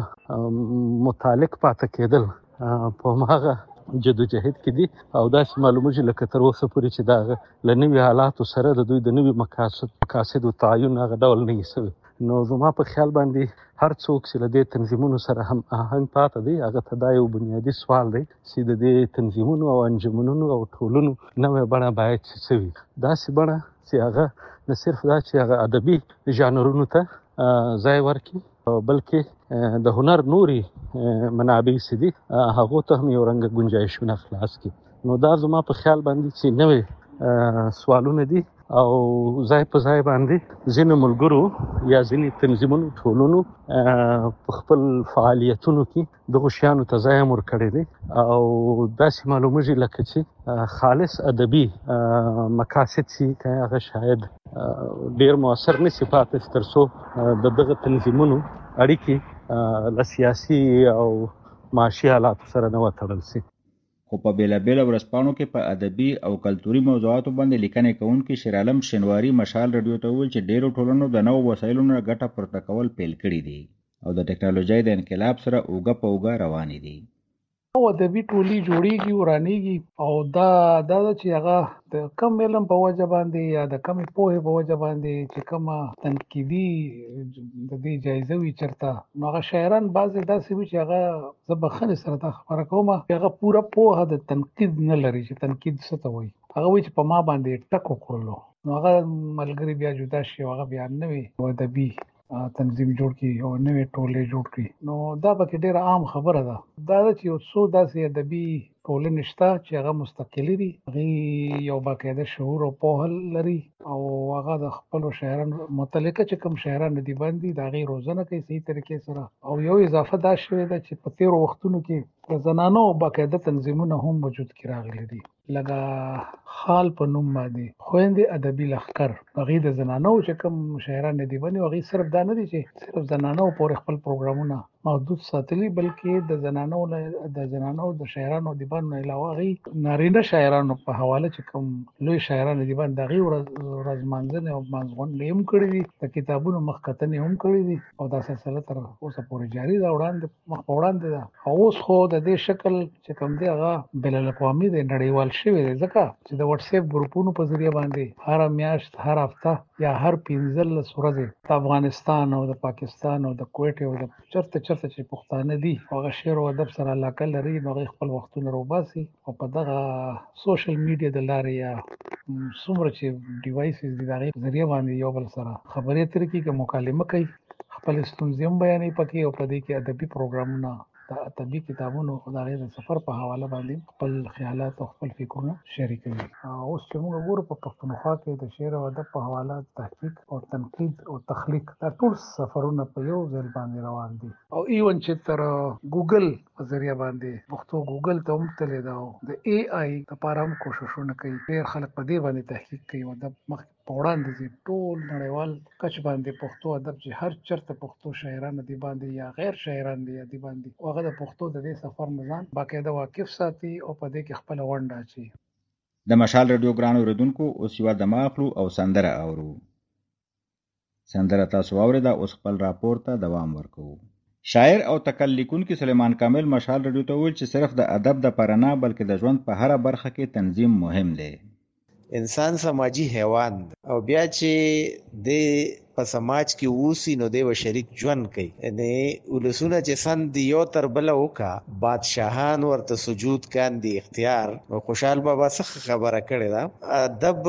متعلق پاتې کېدل په هماغه جدوجهد کې دي، او داسې معلومېږي لکه تر اوسه پورې چې د هغه له نوي حالاتو سره د دوی د نوي مقاصدو تعین هغه ډول نه وي شوی. نو زما په خیال باندې هر څوک چې له دې تنظیمونو سره هم آهنګ پاتې دی هغه ته دا یو بنیادي سوال دی چې د دې تنظیمونو او انجمنونو او ټولنو نوې بڼه باید څه وي، داسې بڼه چې هغه نه صرف دا چې هغه ادبي ژانرونو ته ځای ورکړي بلکې د هنر نوري منابع چې دي هغو ته هم یو رنګه ګنجایشونه خلاص کړي. نو دا زما په خیال باندې چې نوې سوالونه دي او ځای په ځای باندې ځینې ملګرو یا ځینې تنظیمونو ټولونو په خپل فعالیتونو کې دغه شیانو ته ځای هم ورکړی دی او داسې معلومیږي لکه چې خالص ادبي مقاصد چې هغه شاید ډېر مؤثر نشي پاتې تر څو د دغه تنظیمونو اړیکې له سیاسي او معاشي حالاتو سره نه وتړل شي. خو په بیلابیلو ورځپاڼو کې په ادبي او کلتوري موضوعاتو باندې لیکنې کوونکي شیرعالم شینواري مشال رادیو ته وویل چې ډېرو ټولنو د نوو وسایلو نه ګټه پورته کول پیل کړي دي او د ټکنالوژۍ د انقلاب سره اوږه په اوږه روانې دي. او ادبي ټولۍ جوړیږي ورانیږي او دا چې هغه د کم علم په وجه باندې یا د کمې پوهې په وجه باندې چې کومه تنقیدي د دې جایزه وي چېرته نو هغه شاعران بعضې داسې وي چې هغه زه بخښنې سره دا خبره کوم هغه پوره پوهه د تنقید نه لري چې تنقید څه ته وایي. هغه وایي چې په ما باندې ټک وکړلو نو هغه ملګري بیا جدا شي او هغه بیا نوې ادبي تنظیم جوړ کړي او نوې ټولۍ جوړ کړي نو دا پکې ډېره عام خبره ده. دا چې یو څو داسې ادبي ټولنې شته چې هغه مستقلي دي هغې یو باقاعده شعور او پوهه لري او هغه د خپلو شاعرانو متعلقه چې کوم شاعران ادیبان دي د هغې روزنه کوي صحیح طریقې سره. او یو اضافه دا شوې ده چې په تېرو وختونو کې د زنانو باقاعده تنظیمونه هم وجود کې راغلي دي لکه خال په نوم باندې خویندې ادبي لښکر هغې د زنانو چې کوم شاعران ادیبان دي هغې صرف دا نه دي چې صرف زنانو پورې خپل پروګرامونه محدود ساتلي بلکې د زنانو د شاعرانو ادیبانو نه علاوه هغې نارینه شاعرانو په حواله چې کوم لوی شاعران ادیبان د هغې ورځمانځنې او مانځغونډې هم کړي دي د کتابونو مخکتنې هم کړي دي او دا سلسله تر اوسه پورې جاري ده مخ په وړاندې ده. او اوس خو د دې شکل چې کوم دی هغه بین الاقوامي دی نړیوال شوی دی ځکه چې د وټس اپ ګروپونو په ذریعه باندې هر میاشت هر هفته یا هر 15 ورځې د افغانستان او د پاکستان او د کویټ او د چرته چې پښتانه دي هغه شعر او ادب سره علاقه لري نو هغې خپل وختونه روباسي او په دغه سوشل میډیا د لارې یا څومره چې ډیوایسز دي د هغې په ذریعه باندې یو بل سره خبرې اترې کوي مکالمه کوي خپل ستونزې هم بیانوي پکې او په دې کې ادبي پروګرامونه د ادبي کتابونو د هغې د سفر په حواله باندې خپل خیالات او خپل فکرونه شریکوي. اوس چې موږ ګورو په پښتونخوا کې د شعر او ادب په حواله تحقیق او تنقید او تخلیق دا ټول سفرونه په یو ځل باندې روان دي او ایون چې تر ګوګل په ذریعه باندې پښتو ګوګل ته هم تللی ده او د ای آی لپاره هم کوششونه کوي. ډېر خلک په دې باندې تحقیق کوي او ادب مخکې په وړاندې ځي ټول نړیوال کچ باندې پښتو ادب چې هر چېرته پښتو شاعران ادیبان دي یا غیر شاعران دي ادیبان دي هغه د پښتو د دې سفر نه ځان باقاعده واقف ساتي او په دې کې خپله ونډه اچوي. د مشال رادیو ګران اورېدونکو اوس یوه دمه اخلو او سندره اورو. سندره تاسو واورېده اوس خپل راپور ته دوام ورکوو. شاعر او تکل لیکونکي سلیمان کامل مشال رادیو ته وویل چې صرف د ادب د پاره نه بلکې د ژوند په هره برخه کې تنظیم مهم دی. انسان سماجی حیوان او بیا چې د په سماج کې اوسي نو دی و شریک ژوند کوي. یعنی ولسونه چې سند یو تر بله وکا بادشاهان ورته سجود کاندي اختیار او خوشحال بابا څخه خبره کړې ده ادب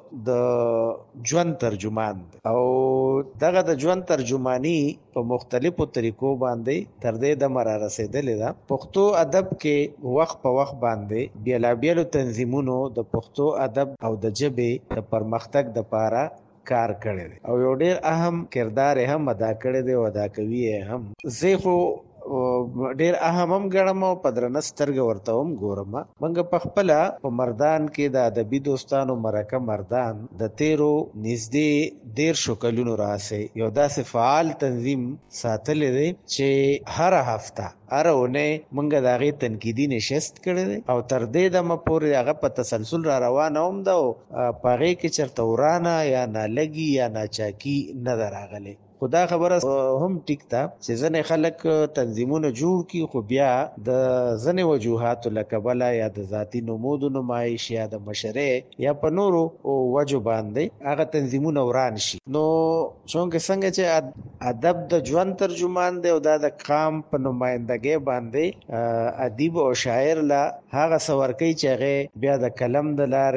د ژوند ترجمان او دغه د ژوند ترجمانی په مختلفو طریقو باندې تر دې د مرا رسیدلې ده. پښتو ادب کې وخت په وخت باندې بیلابیلو تنظیمونو د پښتو ادب او د ژبې د پرمختګ د پاره کار کړی دی او یو ډیر اهم کردار هم ادا کړی دی او ادا کوي هم. زه خو ډیر اهم هم ګڼم او په درنه سترګه ورته هم ګورم. موږ په خپله په مردان کې د ادبي دوستانو مرکه مردان د تیرو نږدې 13 کلونو راهیسې یو داسې فعال تنظیم ساتلی دی چې هر هفته هر اونۍ موږ د هغې تنقیدي نشست کړی دی او تر دې دمه پورې هغه په تسلسل را روانه هم ده او په هغې کې چېرته ورانه یا نالګي یا ناچاکي نه ده راغلی. خو دا خبره هم ټیک ده چې ځینې خلک تنظیمونه جوړ کړي خو بیا د ځینې وجوهاتو له کبله یا د ذاتي نمودو نمایش یا د مشرۍ یا په نورو وجو باندې هغه تنظیمونه وران شي. نو چونکې څنګه چې ادب د ژوند ترجمان دی او دا د قام په نمایندګۍ باندې ادیب او شاعر له هغه څه ورکوي چې هغې بیا د قلم د لارې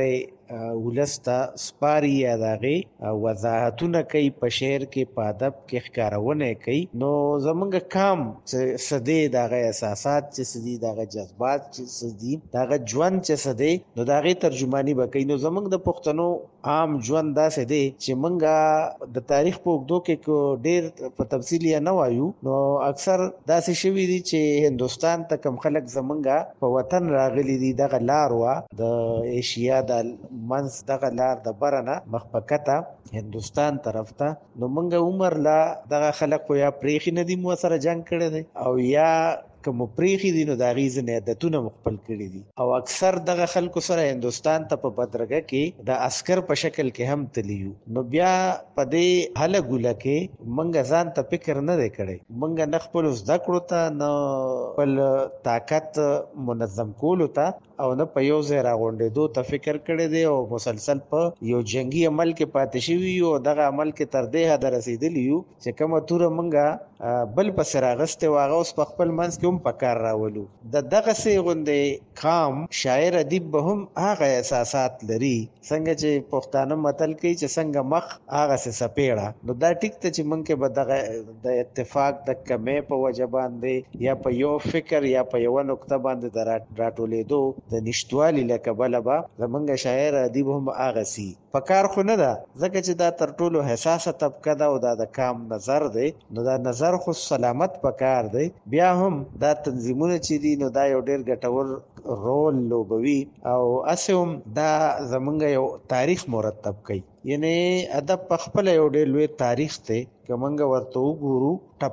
ولسته سپاری یا دغه وضاحتونه کوي په شعر کې په ادب کې ښکارونه کوي. نو زمونږ کام سدي دغه احساسات چې سدي دغه جذبات چې سدي دغه ژوند چې سدي نو دغه ترجمانی وکړي. نو زمونږ د پښتنو عام ژوند داسې دی چې مونږه د تاریخ په اوږدو کې ډېر په تفصیل یا نه وایو، نو اکثر داسې شوي دي چې هندوستان ته کم خلک زمونږه په وطن راغلي دي دغه لار وا د ایشیا د منځ دغه لار د برنه مخ په کته هندوستان طرف ته. نو مونږ عمر لا دغه خلک خو یا پریخي نه دي مو سره جنگ کړی دی او یا کوم پریخي دي نو د غیز نه عادتونه مخبل کړی دي او اکثر دغه خلکو سره هندوستان ته په بدرګه کې د عسكر په شکل کې هم تلیو. نو بیا په دې حل ګوله کې مونږ ځان ته فکر نه دی کړی، مونږ نه خپل زده کړو ته نه خپل طاقت منظم کولو ته او نه په یو ځای راغونډېدو ته فکر کړی دی او مسلسل په یو جنگي عمل کې پاتې شوي یو. دغه عمل کې تر دې حد رسیدلی یو چې کومه توره مونږه بل پس راغسته واغه اوس په خپل منځ کې هم په کار راولو. دغه سي غوندې کام شاعر ادیب به هم هغه احساسات لري څنګه چې پښتانه متل کوي چې څنګه مخ هغه سه سپېړه. نو دا ټیک ته چې مونږ کې به دغه د اتفاق د کمې په وجه باندې یا په یو فکر یا په یو نقطه باندې راټولېدو د نشټوالي لکه بل به زمونږ شاعر ادیب هم هغه سي په کار خو نه ده ځکه چې دا تر ټولو حساسه طبقه ده او دا د کام نظر دی. نو دا نظر خو سلامت په کار دی. بیا هم دا تنظیمونه چې دي نو دا یو ډېر ګټور رول لوبوي او اسهم دا زمونږ یو تاریخ مرتب کوي. یعنی ادب په خپل یو ډېر لوی تاریخ ته کومنګ ورته وګورو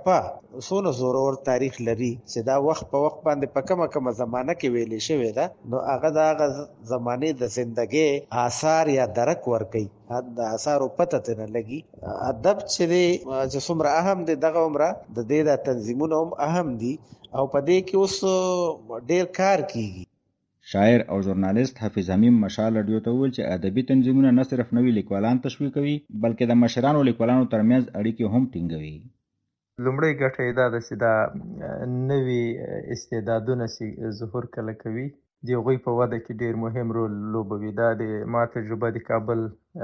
ټپه سونه زورور تاریخ لري چې دا وخت په وخت باندې په کومه زمانہ کې ویلې شوی دا نو هغه د زمانه د زندګۍ آثار یا درک ور کوي د آثار پته ته نه لګي. ادب چې څومره اهم دی دغه عمره د دې د تنظیمونو هم اهم دي او په دې کې اوس ډېر کار کیږي. شاعر او ژورنالیست حفیظ حمیم مشال رادیو ته وویل چې ادبي تنظیمونه نه صرف نوي لیکوالان تشویقوي بلکې د مشرانو لیکوالانو ترمنځ اړیکې هم ټینګوي. لومړی ګټه یې دا ده چې دا نوي استعدادونه چې ظهور کله کوي د هغوی په وده کې ډېر مهم رول لوبوي. دا د ما تجربه د کابل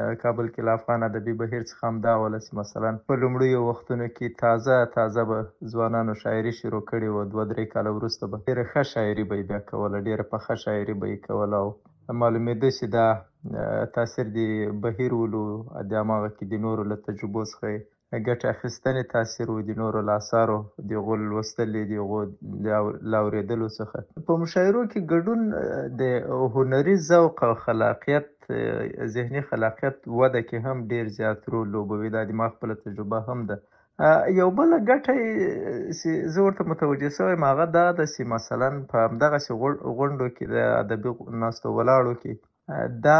کې له افغان ادبي بهیر څخه هم دا وله چې مثلا په لومړیو وختونو کې تازه به ځوانانو شاعري شروع کړې وه، 2-3 کاله وروسته به ډېره ښه شاعري به یې بیا کوله، ډېره پخه شاعري به یې کوله او معلومېده چې دا تاثیر د بهیر ولو د هماغه کې د نورو له تجربو څخه ګټه اخیستنې تاثیر و، د نورو له اثارو د هغو لوستلې د هغو له اورېدلو څخه. په مشاعرو کې ګډون د هنري ذوق او خلاقیت ذهني خلاقیت وده کې هم ډېر زیات رول لوبوي. دا د ما خپله تجربه هم ده. یو بله ګټه چې زه ورته متوجه شوی یم هغه دا ده چې مثلا په همدغسې غونډو کې د ادبي ناستو ولاړو کې دا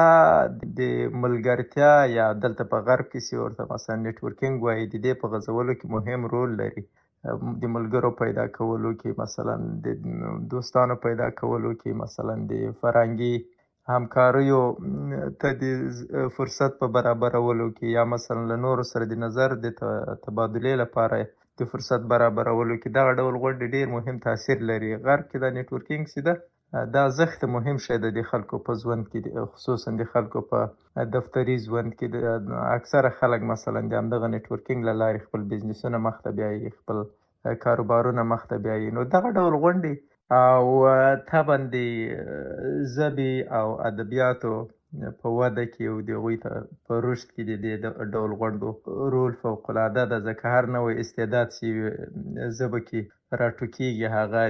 د ملګرتیا یا دلته په غرب کې چې ورته مثلا نیټورکینګ وایي د دې په غځولو کې مهم رول لري. د ملګرو پیدا کولو کې مثلا د دوستانو پیدا کولو کې مثلا د فرهنګي همکاریو ته د فرصت په برابرولو کې یا مثلا له نورو سره د نظر د تبادلې لپاره د فرصت برابرولو کې دغه ډول غونډې ډېر مهم تاثیر لري. غرب کې دا نیټورکینګ چې ده دا زښت مهم شی ده د خلکو په ژوند کې، خصوصا د خلکو په دفتري ژوند کې د اکثره خلک مثلا د همدغه نیټورکینګ له لارې خپل بزنسونه مخته بیایي، خپل کاروبارونه مخته بیایي. نو دغه ډول غونډې او طبعا د ژبې او ادبیاتو په وده کې او د هغوی په رشد کې د دې ډول غونډو رول فوق العاده ده، ځکه هر نوی استعداد چې ژبه کې راټوکېږي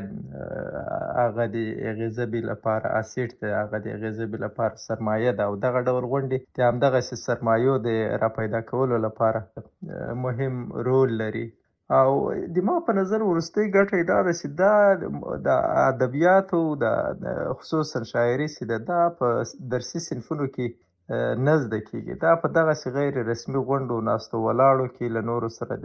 هغه د هغې ژبې لپاره اسید دی، هغه د هغې ژبې لپاره سرمایه ده او دغه ډول غونډې د همدغسې سرمایو د راپیدا کولو لپاره مهم رول لري. او د ما په نظر وروستۍ ګټه یې دا ده چې دا د ادبیاتو د خصوصا شاعري چې ده دا په درسي صنفونو کې نه زده کېږي. دا په دغسې غیر رسمي غونډو ناستو ولاړو کې له نورو سره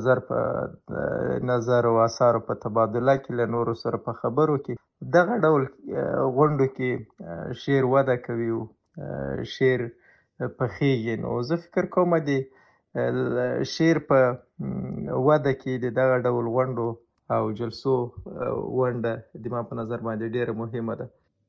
د نظر او اثارو په تبادله کې له نورو سره په خبرو کې دغه ډول غونډو کې شعر وده کوي او شعر پخېږي. نو زه فکر کوم د شعر په وده کې د دغه ډول غونډو او جلسو ونډه د ما په نظر باندې ډېره مهمه ده.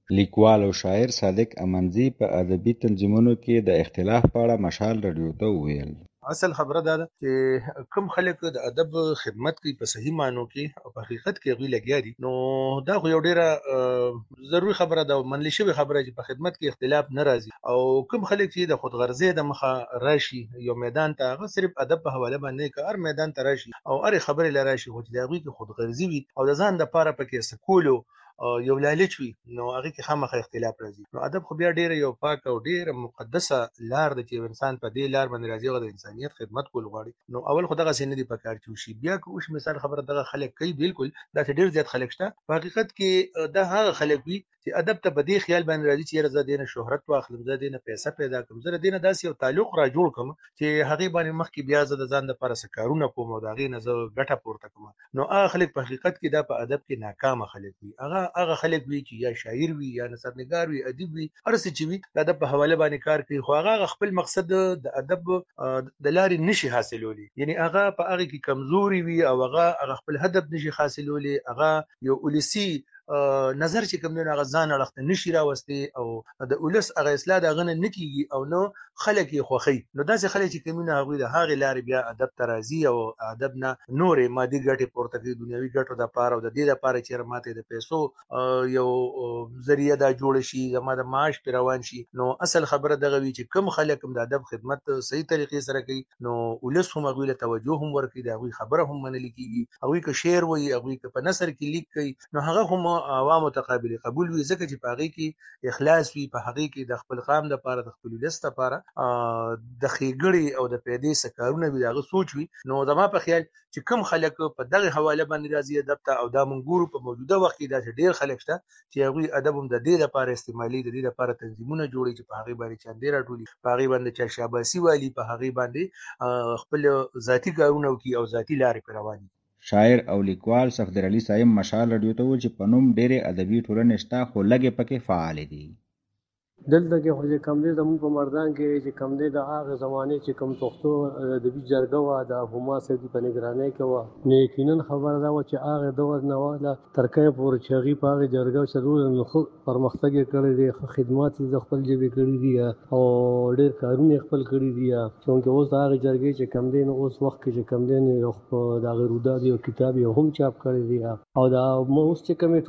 لیکوال او شاعر صادق امنځي په ادبي تنظیمونو کې د اختلاف په اړه مشال رادیو ته وویل. اصل خبره دا ده چې کوم خلک د ادب خدمت کوي په صحیح معنی کې او په حقیقت کې غوي لګیا دي، نو دا خو یو ډیره ضروری خبره ده او منل شوی خبره چې په خدمت کې اختلاف نه راځي. او کوم خلک چې د خودغرضۍ د مخه راشي یو میدان ته، هغه صرف ادب په حواله باندې که هر میدان ته راشي او هر خبره لراشي خو چې دا غوي کې خودغرضي وي او د ځان د پاره پکې سکولو یو لالچ وي، نو هغه کې خامخا اختلاف راځي. نو ادب خو بیا ډیره یو پاک او ډیره مقدسه لار ده چې انسان په دې لار باندې راځي او د انسانيت خدمت کول غواړي. نو اول خو دغه سینې دی په کار کې شي، بیا که اوس مثال خبره دغه خلک کوي، بالکل دا ډیر زیات خلک شته. په حقیقت کې دا هغه خلک وي چې ادب ته په دې خیال باندې راځي چې زه دینه شهرت واخلم، زه دینه پیسې پیدا کوم، زه دینه داسې یو تعلق را جوړ کوم چې هغه باندې مخکې بیا زه د ځان لپاره سکارونه کوم او دا غي نه زه ګټه پورته کوم. نو هغه خلک په حقیقت کې دا په ادب کې ناکام خلک وي. هغه خلک وي چې یا شاعر وي یا نثرنګار وي، ادیب وي، هر څه چې وي د ادب په حواله باندې کار کوي، خو هغه خپل مقصد د ادب د لارې نشي حاصلولی، یعنی هغه په هغه کې کمزوري وي او هغه خپل هدف نشي حاصلولی، هغه یو اولسی نظر چې کوم نه غزان اړخته نشي راوستي او د اولس هغه اصلاح د غنه نکیږي او نو خلک یې خوخي. نو داسې خلک چې کوم نه هغه د هغه لارې بیا ادب ترازی او ادب نه نورې مادي ګټه پورته کوي، دنیوي ګټو د پاره او د دې لپاره چې رماته د پیسو یو ذریعہ دا جوړ شي، زما د معاش پر روان شي. نو اصل خبره دغه وی چې کوم خلک د ادب خدمت صحیح طریقې سره کوي، نو اولس هم هغه له توجه هم ورکړي، دا هغه خبره هم منل کیږي، هغه که شعر وایي، هغه که په نثر کې لیک کوي، نو هغه هم عوامو تقابل قبول وي، ځکه چې په هغه کې اخلاص وي، په هغه کې د خپل قام د لپاره د خپل ولست لپاره د خېګړې او د پیدې سکارونه وي، دغه سوچ وي. نو زما په خیال چې کوم خلک په دغه حواله باندې راځي ادب ته، او دا منګورو په موجوده وخت کې دا ډېر خلک شته چې هغه ادب هم د دې لپاره استعمالي، د دې لپاره تنظیمونه جوړي چې په هغه باندې چاندې راټولي، په هغه باندې چې شاباسي والی، په هغه باندې خپل ذاتی کارونه کوي او ذاتی لارې پر رواني. شاعر او لیکوال صفدر علي صاحب مشال رادیو ته وویل چې په نوم ډېرې ادبي ټولنې شته خو لږې پکې فعال دي. دلته کې خو چې کم دی زموږ په مردان کې چې کم دی د هغه زمانې چې کم پښتو ادبي جرګه وه د ابوما صاحب په نګرانۍ کې وه، نو یقینا خبره دا وه چې هغه دور نه واله تر کومه پورې چې هغې په هغې جرګه چې نو ښه پرمختګ یې کړی دی، ښه خدمات یې د خپل ژبې کړي دي او ډېر کارونه یې خپل کړي دي. چونکې اوس د هغې جرګې چې کم دی نو اوس وخت کې چې کم دی نو د هغې روداد یو کتاب یې هم چاپ کړی دی او دا اوس چې کومې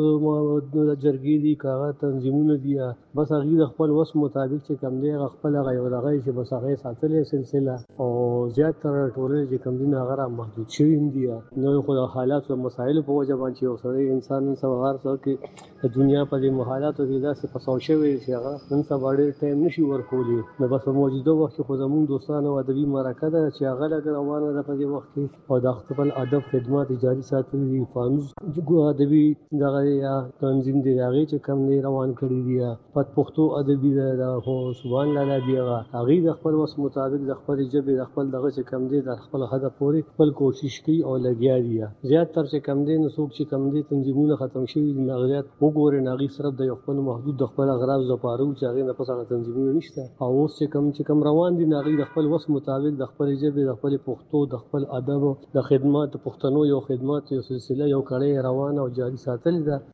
ټولې جرګې دي که هغه تنظیمونه دي، بس هغې د خپل وس مطابق چې کم دی هغه خپل هغه یو دغه چې بس هغه ساتلې سلسله او زیاتره ټولنې چې کم دي هغه را محدود شوي دي. نو خو د حالاتو مسایلو په وجه باندې یو سړی انسان نن سبا هر څه کې د دنیا په دې حالاتو کې داسې فساد شوی چې هغه نن سبا ډېر ټایم نشي ورکولی. نو بس په موجوده وخت کې خو زموږ دوستانو ادبي مرکه ده چې هغه لږ روانه ده په دې وخت کې او د خپل ادب خدمات جاري ساتلي دي. فانوس ادبي دغه یا تنظیم دی هغې چې کم دی روان کړي دي، پښتو ادبي ده خو سبحان الله دی هغه د خپل وس مطابق د خپل ژبې د خپل دغه چې کم دی د خپل هدف پورې خپل کوشش کوي او لګیا دي. زیات تر چې کم دی نو څوک چې کم دی تنظیمونه ختم شوي دي، نغریات وګورئ هغې صرف د یو خپل محدود د خپل اغراض لپاره چې هغې نه پس هغه تنظیمونه نشته. او اوس چې کم روان دي هغې د خپل وس مطابق د خپل ژبې د خپل پښتو د خپل ادب د خدمات پښتنو یو خدمات یو سلسله یو کړۍ روانه او جاري ساتلې ده.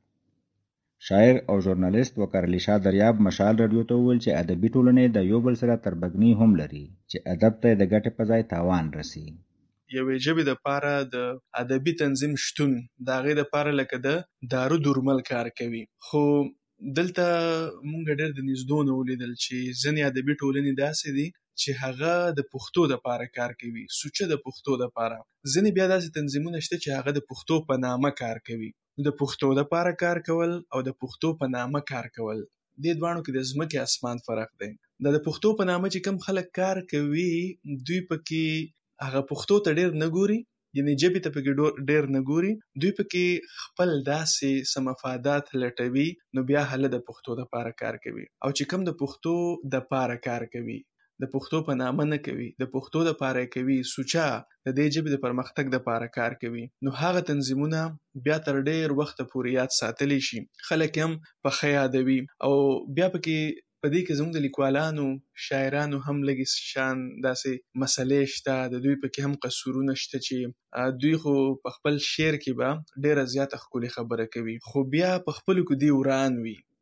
شاعر او ژورنالیست وقار علي شاه دریاب مشال رادیو ته وویل چې ادبي ټولنې د یو بل سره تربګني هم لري چې ادب ته د ګټې په ځای تاوان رسي. یوې ژبې دپاره د ادبي تنظیم شتون د هغې دپاره لکه د دارو درمل کار کوي. خو دلته مونږ ډېر د نږدو نه ولیدل چې ځینې ادبي ټولنې داسې دي چې هغه د پښتو دپاره کار کوي، سوچه د پښتو دپاره. ځینې بیا داسې تنظیمونه شته چې هغه د پښتو په نامه کار کوي. د پښتو دپاره کار کول او د پښتو په نامه کار کول دې دواړو کې د ځمکې اسمان فرق دی. د پښتو په نامه چې کوم خلک کار کوي دوی پکې هغه پښتو ته ډېر نه ګوري، یعنی ژبې ته پکې ډېر نه ګوري، دوی پکې خپل داسې څه مفادات لټوي، نو بیا هله د پښتو دپاره کار کوي. او چې کوم د پښتو دپاره کار کوي د پښتو په نامه نه کوي، د پښتو دپاره کوي، سوچه د دې ژبې د پرمختګ دپاره کار کوي، نو هغه تنظیمونه بیا تر ډېر وخته پورې یاد ساتلی شي، خلک هم په ښه یادوي. او بیا پکې په دې کې زموږ د لیکوالانو شاعرانو هم لږې شان داسې مسلې شته، د دوی پکې هم قصورونه شته چې دوی خو په خپل شعر کې به ډېره زیاته ښکلې خبره کوي، خو بیا په خپلو کې دوی وران وي،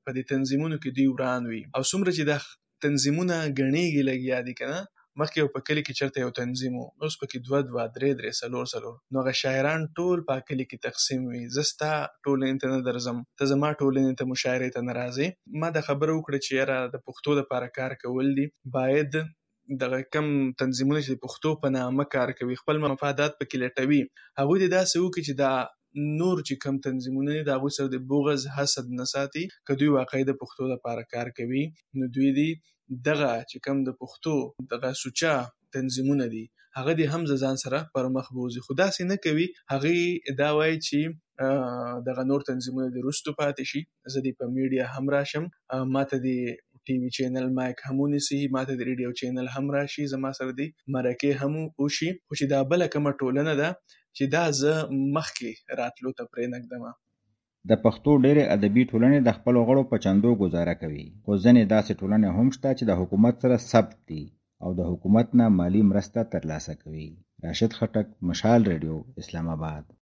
په دې تنظیمونو کې دوی وران وي او څومره چې دا تنظیمونه ګڼېږي لګیا دي که نه مخکې یو په کلي کې چېرته یو تنظیم و اوس پکې 2 3 4 نو هغه شاعران ټول په کلي کې تقسیم وي زه ستا ټولنې ته نه درځم ته زما ټولنې ته مشاعرې ته نه راځې ما دا خبره وکړه چې یاره د پښتو دپاره کار کول دي باید دغه کم تنظیمونه چې د پښتو په نامه کار کوي خپل مفادات پکې لټوي هغوی دې داسې وکړي چې دا نور چې کم تنظیمونه دي د هغوی سره د بغض حسد نه ساتي که دوی واقعي د پښتو دپاره کار کوي نو دوی دي دغه چې کم د پښتو دغه سوچا تنظیمونه دي هغه دې هم ځان سره پر مخ بوزي خو داسې نه کوي هغې دا وایي چې دغه نور تنظیمونه د وروستو پاتې شي زه دې په میډیا هم راشم ماته دې ټي وي چینل مایک هم ونیسي ماته د ریډیو چینل هم راشي زما سره دې مرکې هم وشي خو چې دا بله کومه ټولنه ده چې دا زه مخکې راتلو ته پرې نږدم د پښتو ډېرې ادبي ټولنې د خپلو غړو په چندو ګزاره کوي خو ځینې داسې ټولنې هم شته چې د حکومت سره ثبت دي او د حکومت نه مالی مرسته ترلاسه کوي. راشد خټک، مشال ریډیو، اسلام آباد.